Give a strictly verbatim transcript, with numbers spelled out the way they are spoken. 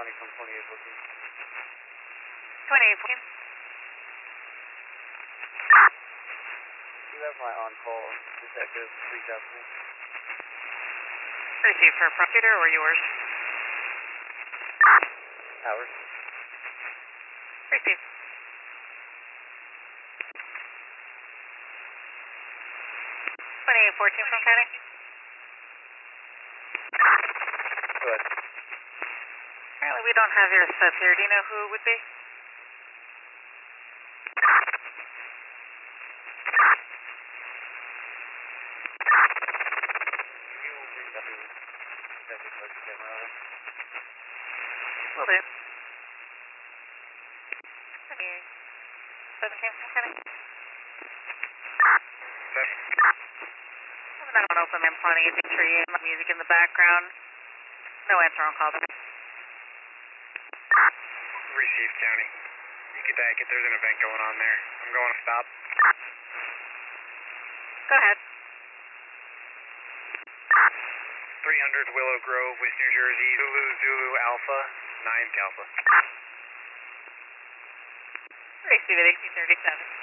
County from twenty-eight fourteen. twenty-eight fourteen. You have my on-call detective reach out to me. Received for prosecutor or yours? Ours. Received. twenty-eight fourteen from County. Go ahead. Apparently we don't have your stuff here. Do you know who it would be? Can you reach out to detective Coach Camera? Will do. seventeen from County. I don't open them planning a tree and music in the background. No answer on call. Received, County. You can take it. There's an event going on there. I'm going to stop. Go ahead. three hundred Willow Grove, West New Jersey, Zulu Zulu Alpha, ninth Alpha. Received at eighteen thirty-seven.